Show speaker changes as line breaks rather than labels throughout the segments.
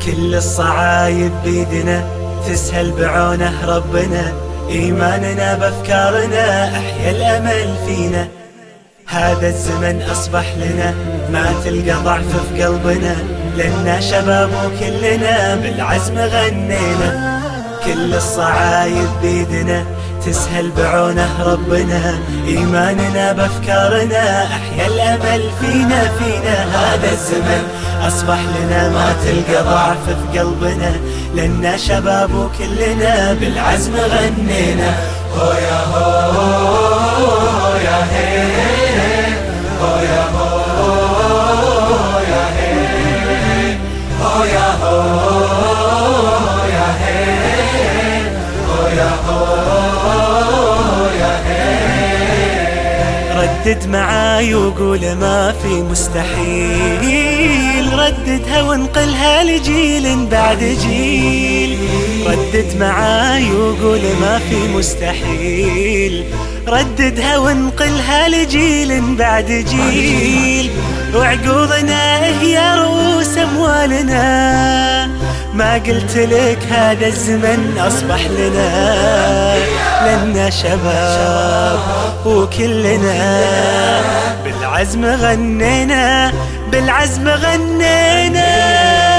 كل الصعايب بيدنا تسهل بعونه ربنا، إيماننا بأفكارنا أحيا الأمل فينا. هذا الزمن أصبح لنا ما تلقى ضعف في قلبنا، لنا شباب وكلنا بالعزم غنينا. كل الصعايب بيدنا تسهل بعونه ربنا، إيماننا بأفكارنا أحيا الأمل فينا. هذا الزمن أصبح لنا ما تلقى ضعف في قلبنا، لنا شباب وكلنا بالعزم غنينا. هو يا هو يا هي، هو يا هو يا هي، هو يا هو يا هي، هو يا هو يا هي. ردد معاي وقول ما في مستحيل، رددها وانقلها لجيل بعد جيل. ردد معاي وقول ما في مستحيل، رددها وانقلها لجيل بعد جيل. وعقوضنا هي رؤوس أموالنا، ما قلت لك هذا الزمن أصبح لنا شباب وكلنا بالعزم غنينا، بالعزم غنينا.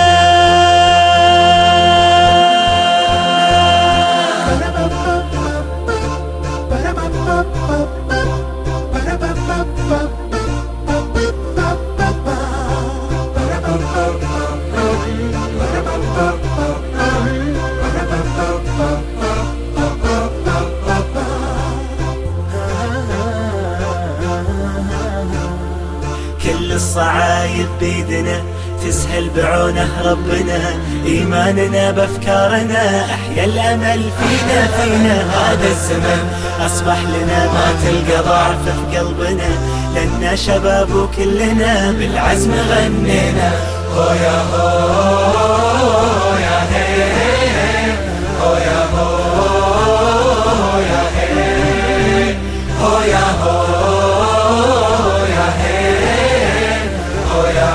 كل الصعايب بيدنا تسهل بعونه ربنا، إيماننا بأفكارنا أحيا الأمل فينا. هذا الزمن أصبح لنا ما تلقى ضعف في قلبنا، لنا شباب وكلنا بالعزم غنينا. هو يا هو يا هي، هو يا هو يا هي، هو يا هو يا هي، هو يا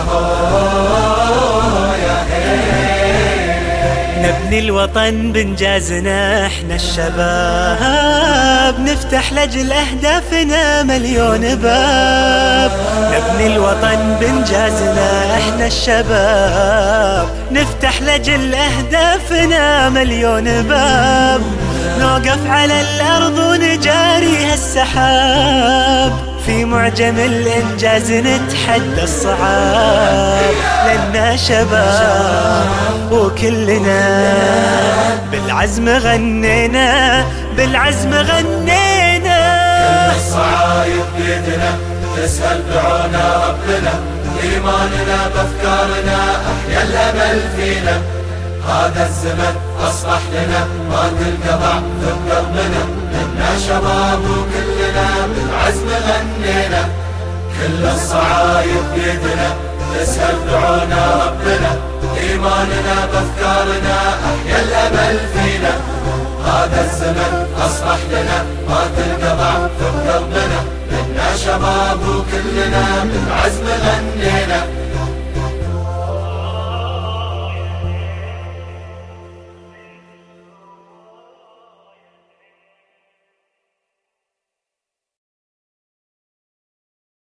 هو يا هي. نبني الوطن بإنجازنا احنا الشباب، نفتح لأجل أهدافنا مليون باب. نبني الوطن بإنجازنا احنا الشباب، نفتح لأجل أهدافنا مليون باب. نوقف على الأرض ونجاري هالسحاب، في معجم الإنجاز نتحدى الصعاب. لنا شباب وكلنا بالعزم غنينا، بالعزم غنينا.
كل الصعايب بيدنا تسهل بعونا ربنا، إيماننا بأفكارنا أحيا الأمل فينا. هذا الزمن أصبح لنا ما تلقى ضعف في قلبنا، لنا شباب وكلنا بالعزم غنينا. كل الصعايب بيدنا تسهل بعونا ربنا، إيماننا بأفكارنا أحيا الأمل فينا. هذا الزمن أصبح لنا ما تلقى ضعف في قلبنا، لنا شباب وكلنا بالعزم غنينا.